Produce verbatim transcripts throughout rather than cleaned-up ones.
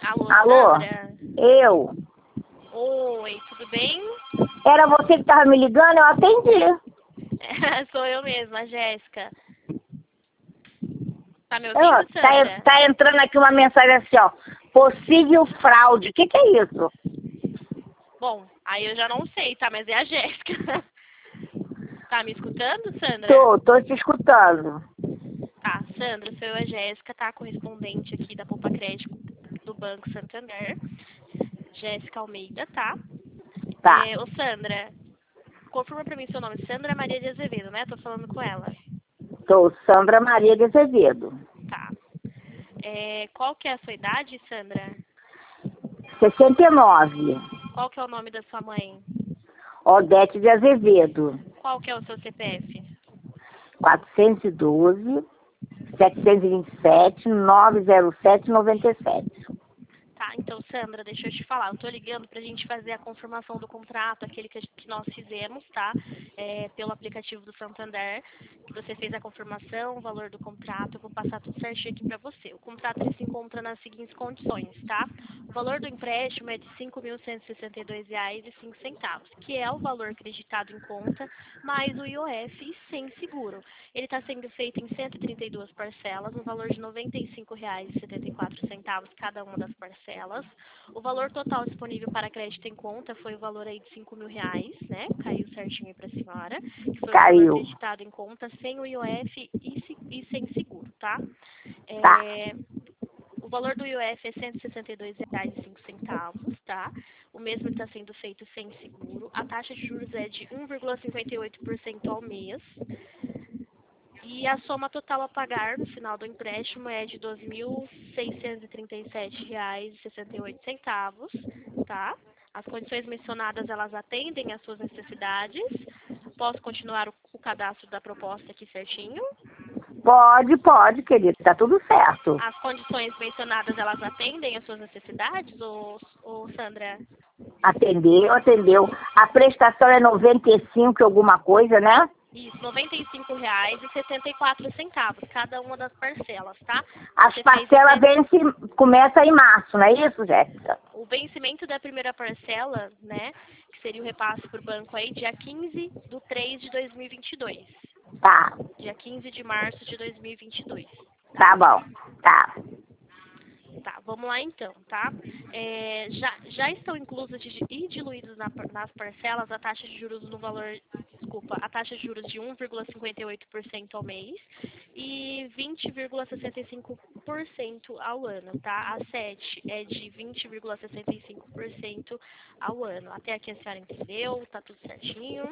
Alô, Alô? Sandra? Eu? Oi, tudo bem? Era você que estava me ligando? Eu atendi. Sou eu mesma, Jéssica. Tá me Ó, ouvindo, tá, Sandra? tá entrando aqui uma mensagem assim, ó. Possível fraude. O que, que é isso? Bom, aí eu já não sei, tá? Mas é a Jéssica. Tá me escutando, Sandra? Tô, tô te escutando. Tá, Sandra, sou eu, a Jéssica, tá? Correspondente aqui da Poupa Crédito do Banco Santander. Jéssica Almeida, tá? Tá. É, ô, Sandra, confirma pra mim seu nome. Sandra Maria de Azevedo, né? Tô falando com ela. Sou Sandra Maria de Azevedo. Tá. É, qual que é a sua idade, Sandra? sessenta e nove. Qual que é o nome da sua mãe? Odete de Azevedo. Qual que é o seu C P F? quatrocentos e doze, setecentos e vinte e sete, novecentos e sete, noventa e sete. Tá, então, Sandra, deixa eu te falar. Eu tô ligando pra gente fazer a confirmação do contrato, aquele que, a gente- que nós fizemos, tá? É, pelo aplicativo do Santander, que você fez a confirmação, o valor do contrato, eu vou passar tudo certinho aqui pra você. O contrato, ele se encontra nas seguintes condições, tá? O valor do empréstimo é de cinco mil cento e sessenta e dois reais e cinco centavos, que é o valor acreditado em conta, mais o I O F e sem seguro. Ele está sendo feito em cento e trinta e duas parcelas, no valor de noventa e cinco reais e setenta e quatro centavos cada uma das parcelas. O valor total disponível para crédito em conta foi o valor aí de cinco mil reais, né? Caiu certinho aí para a senhora, que foi o valor Caiu. acreditado em conta sem o I O F e, se- e sem seguro, tá? Tá. É, o valor do I O F é cento e sessenta e dois reais e cinco centavos, tá? O mesmo está sendo feito sem seguro. A taxa de juros é de um vírgula cinquenta e oito por cento ao mês. E a soma total a pagar no final do empréstimo é de doze mil seiscentos e trinta e sete reais e sessenta e oito centavos, tá? As condições mencionadas, elas atendem às suas necessidades. Posso continuar o, o cadastro da proposta aqui certinho? Pode, pode, querido. Tá tudo certo. As condições mencionadas, elas atendem às suas necessidades, ô, ô Sandra? Atendeu, atendeu. A prestação é noventa e cinco alguma coisa, né? Isso, noventa e cinco reais e setenta e quatro centavos, cada uma das parcelas, tá? As Você fez parcelas até vence, começa em março, não é isso, Jéssica? o vencimento da primeira parcela, né, que seria o repasse para o banco aí, dia quinze de três de dois mil e vinte e dois. Tá, Dia quinze de março de dois mil e vinte e dois, tá tá? bom. Tá. Tá, vamos lá então, tá? É, já, já estão inclusas de- e diluídos na par- nas parcelas a taxa de juros no valor, desculpa, a taxa de juros de um vírgula cinquenta e oito por cento ao mês e vinte vírgula sessenta e cinco por cento ao ano, tá? A sete é de vinte vírgula sessenta e cinco por cento ao ano. Até aqui a senhora entendeu? Tá tudo certinho?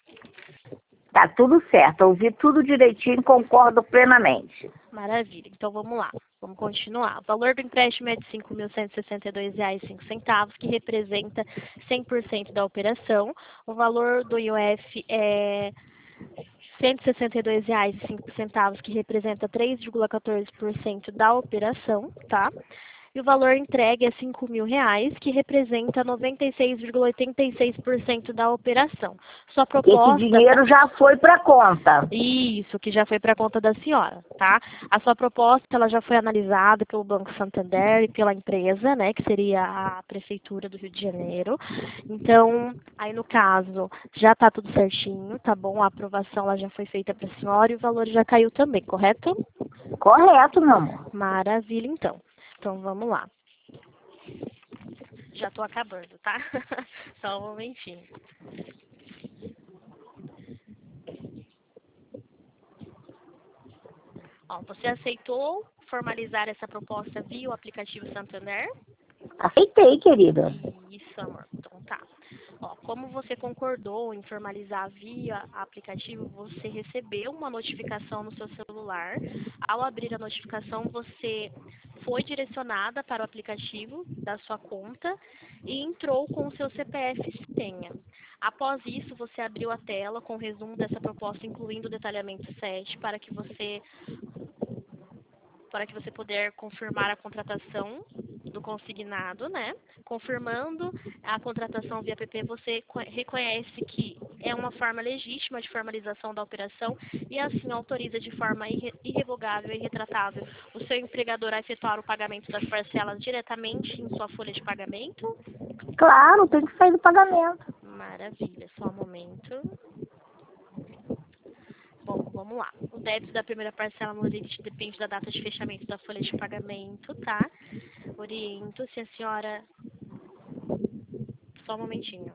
Tá tudo certo. Ouvi tudo direitinho, concordo plenamente. Maravilha. Então vamos lá. Vamos continuar. O valor do empréstimo é de cinco mil cento e sessenta e dois reais e cinco centavos, que representa cem por cento da operação. O valor do I O F é cento e sessenta e dois reais e cinco centavos, que representa três vírgula quatorze por cento da operação, tá? E o valor entregue é cinco mil reais, que representa noventa e seis vírgula oitenta e seis por cento da operação. Sua Esse proposta... dinheiro já foi para conta. Isso, que já foi para conta da senhora, tá? A sua proposta, ela já foi analisada pelo Banco Santander e pela empresa, né, que seria a Prefeitura do Rio de Janeiro. Então, aí no caso, já tá tudo certinho, tá bom? A aprovação, ela já foi feita para a senhora e o valor já caiu também, correto? Correto, meu amor. Maravilha, então. Então, vamos lá. Já tô acabando, tá? Só um momentinho. Ó, você aceitou formalizar essa proposta via o aplicativo Santander? Aceitei, querida. Isso, amor. Então tá. Ó, como você concordou em formalizar via aplicativo, você recebeu uma notificação no seu celular. Ao abrir a notificação, você foi direcionada para o aplicativo da sua conta e entrou com o seu C P F e senha. Após isso, você abriu a tela com o resumo dessa proposta, incluindo o detalhamento sete, para que você para que você puder confirmar a contratação do consignado, né? Confirmando a contratação via P P, você reconhece que é uma forma legítima de formalização da operação e assim autoriza de forma irre irrevogável e irretratável o seu empregador a efetuar o pagamento das parcelas diretamente em sua folha de pagamento? Claro, tem que sair do pagamento. Maravilha, só um momento. Bom, vamos lá. O débito da primeira parcela no limite depende da data de fechamento da folha de pagamento, tá? Oriento se a senhora... Só um momentinho.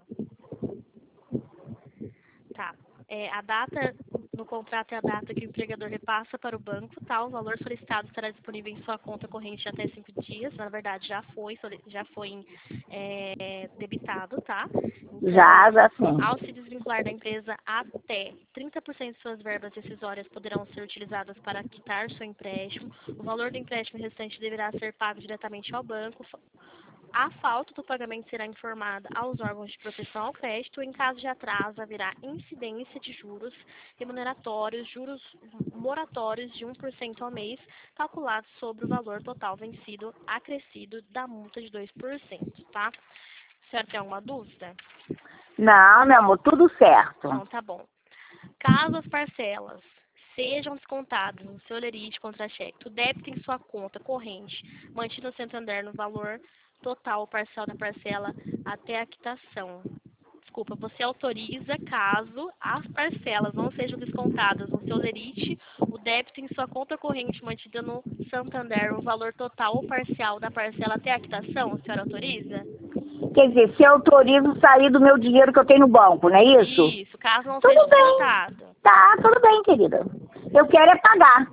Tá. É, a data no contrato é a data que o empregador repassa para o banco, tá? O valor solicitado estará disponível em sua conta corrente até cinco dias. Na verdade, já foi, já foi é, debitado, tá? Então, Já, já sim. ao se desvincular da empresa, até trinta por cento de suas verbas decisórias poderão ser utilizadas para quitar seu empréstimo. O valor do empréstimo restante deverá ser pago diretamente ao banco. A falta do pagamento será informada aos órgãos de proteção ao crédito. Em caso de atraso, haverá incidência de juros remuneratórios, juros moratórios de um por cento ao mês, calculados sobre o valor total vencido, acrescido da multa de dois por cento, tá? A senhora tem alguma dúvida? Não, meu amor, tudo certo. Então, tá bom. Caso as parcelas sejam descontadas no seu lerite contra-cheque, o débito em sua conta corrente, mantido no Santander no valor total ou parcial da parcela até a quitação. Desculpa, você autoriza, caso as parcelas não sejam descontadas no seu lerite, o débito em sua conta corrente mantida no Santander no valor total ou parcial da parcela até a quitação, a senhora autoriza? Quer dizer, se eu autorizo sair do meu dinheiro que eu tenho no banco, não é isso? Isso, caso não Tudo seja bem. descontado. Tá, tudo bem, querida. Eu quero é pagar.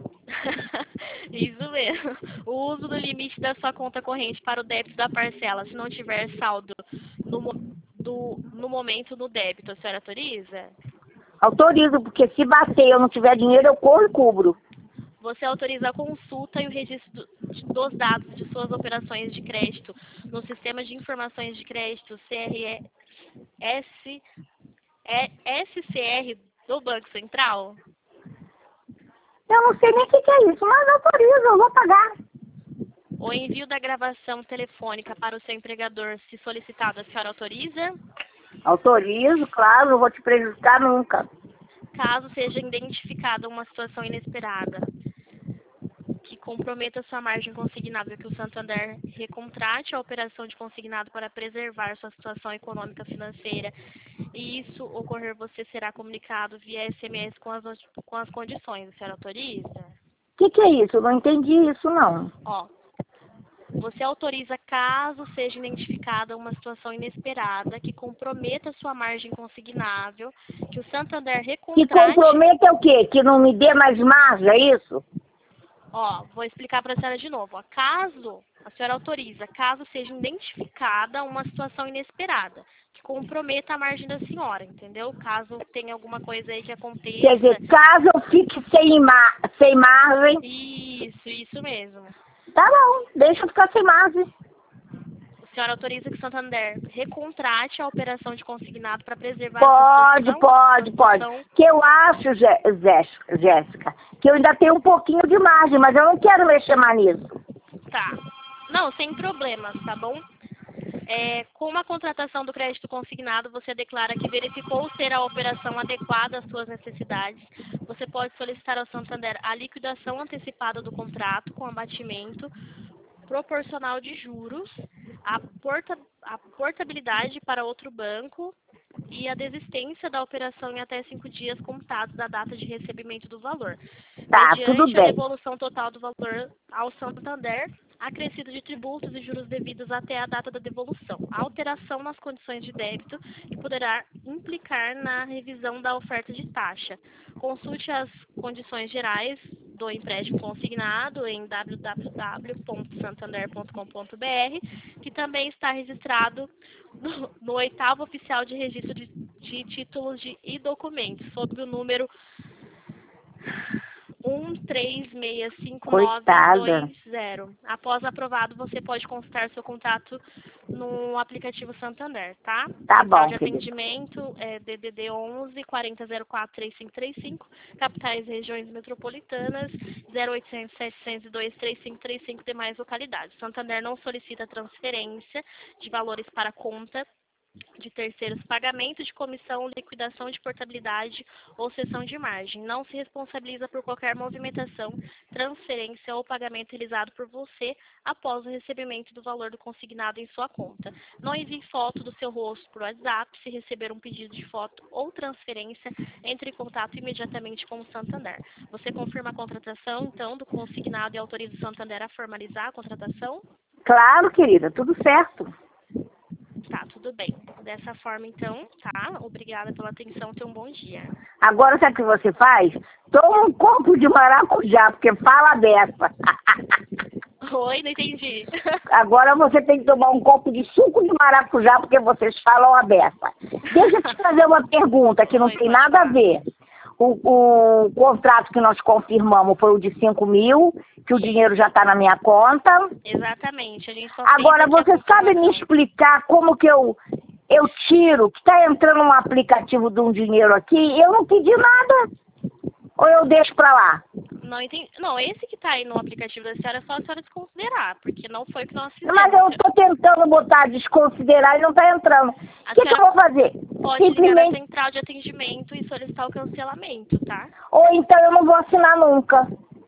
Isso mesmo. O uso do limite da sua conta corrente para o débito da parcela, se não tiver saldo no, mo- do, no momento do débito, a senhora autoriza? Autorizo, porque se bater e eu não tiver dinheiro, eu corro e cubro. Você autoriza a consulta e o registro do- de- dos dados de suas operações de crédito no Sistema de Informações de Crédito C R S, é, S C R do Banco Central? Eu não sei nem o que, que é isso, mas autorizo, eu vou pagar. O envio da gravação telefônica para o seu empregador, se solicitado, a senhora autoriza? Autorizo, claro, não vou te prejudicar nunca. Caso seja identificada uma situação inesperada que comprometa sua margem consignável, que o Santander recontrate a operação de consignado para preservar sua situação econômica financeira e isso ocorrer, você será comunicado via S M S com as, com as condições. A senhora autoriza? O que, que é isso? Eu não entendi isso, não. Ó, você autoriza caso seja identificada uma situação inesperada que comprometa sua margem consignável, que o Santander Que recontrate... comprometa é o quê? Que não me dê mais margem, é isso? Ó, vou explicar para a senhora de novo. Ó. Caso, a senhora autoriza, caso seja identificada uma situação inesperada, que comprometa a margem da senhora, entendeu? Caso tenha alguma coisa aí que aconteça... Quer dizer, caso eu fique sem, ma sem margem... Isso, isso mesmo. Tá bom, deixa eu ficar sem margem. A senhora autoriza que o Santander recontrate a operação de consignado para preservar Pode, a situação? pode, pode. Então, Que eu acho, Jé- Zé- Jéssica, que eu ainda tenho um pouquinho de margem, mas eu não quero mexer mais nisso. tá. Não, sem problemas, tá bom? É, com a contratação do crédito consignado, você declara que verificou ser a operação adequada às suas necessidades. Você pode solicitar ao Santander a liquidação antecipada do contrato com abatimento proporcional de juros, a, porta, a portabilidade para outro banco e a desistência da operação em até cinco dias contados da data de recebimento do valor. Tá, Mediante tudo a bem. devolução total do valor ao Santander, acrescido de tributos e juros devidos até a data da devolução. A alteração nas condições de débito que poderá implicar na revisão da oferta de taxa. Consulte as condições gerais do empréstimo consignado em w w w ponto santander ponto com ponto b r, que também está registrado no, no oitavo oficial de registro de, de títulos de, e documentos, sob o número um três seis cinco nove Coitada. dois zero. Após aprovado, você pode consultar seu contato no aplicativo Santander, tá? Tá Central bom, de querida. atendimento é D D D onze quarenta zero quatro três cinco três cinco, capitais e regiões metropolitanas zero oitocentos setecentos e dois três cinco três cinco, demais localidades. Santander não solicita transferência de valores para conta de terceiros, pagamento de comissão, liquidação de portabilidade ou cessão de margem. Não se responsabiliza por qualquer movimentação, transferência ou pagamento realizado por você após o recebimento do valor do consignado em sua conta. Não envie foto do seu rosto por WhatsApp. Se receber um pedido de foto ou transferência, entre em contato imediatamente com o Santander. Você confirma a contratação, então, do consignado e autoriza o Santander a formalizar a contratação? Claro, querida, tudo certo. Tá, tudo bem. Dessa forma, então, tá? Obrigada pela atenção. Tenha um bom dia. Agora, sabe o que você faz? Toma um copo de maracujá, porque fala dessa. Oi, não entendi. Agora você tem que tomar um copo de suco de maracujá, porque vocês falam a beça. Deixa eu te fazer uma pergunta que não Oi, tem pode nada a falar. ver. O, o contrato que nós confirmamos foi o de cinco mil, que o dinheiro já está na minha conta. Exatamente. A gente só Agora, tem que você sabe me explicar como que eu, eu tiro, que está entrando um aplicativo de um dinheiro aqui, eu não pedi nada? Ou eu deixo para lá? Não entendi. Não, esse que tá aí no aplicativo da senhora é só a senhora desconsiderar, porque não foi o que nós fizemos. Mas eu estou tentando botar desconsiderar e não está entrando. A O que, que eu vou fazer? Pode ligar na Simplesmente... central de atendimento e solicitar o cancelamento, tá? Ou então eu não vou assinar nunca.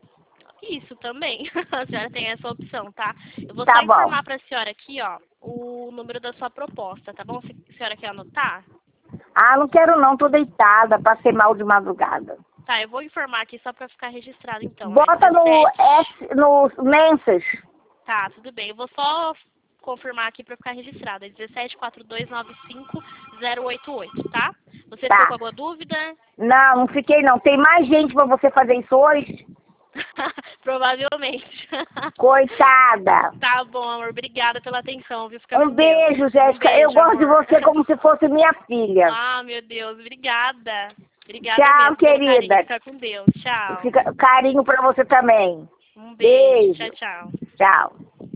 Isso também. A senhora tem essa opção, tá? Eu vou Tá só bom. informar pra senhora aqui, ó, o número da sua proposta, tá bom? Se a senhora quer anotar? Ah, não quero não, tô deitada, passei mal de madrugada. Tá, eu vou informar aqui só pra ficar registrado, então. Bota É no dezessete... S, no Menses. Tá, tudo bem. Eu vou só confirmar aqui pra ficar registrado. É dezessete quatro dois nove cinco zero oito oito, tá? Você Tá. ficou com alguma dúvida? Não, não fiquei não. Tem mais gente pra você fazer isso hoje? Provavelmente. Coitada. Tá bom, amor. Obrigada pela atenção, viu? Fica Um com Deus. beijo, Jéssica. Um beijo, Eu gosto de amor. você como se fosse minha filha. Ah, meu Deus. Obrigada. Obrigada Tchau, mesmo pelo querida. carinho. Fica com Deus. Tchau. Fica carinho pra você também. Um beijo. Beijo. Tchau, tchau. Tchau.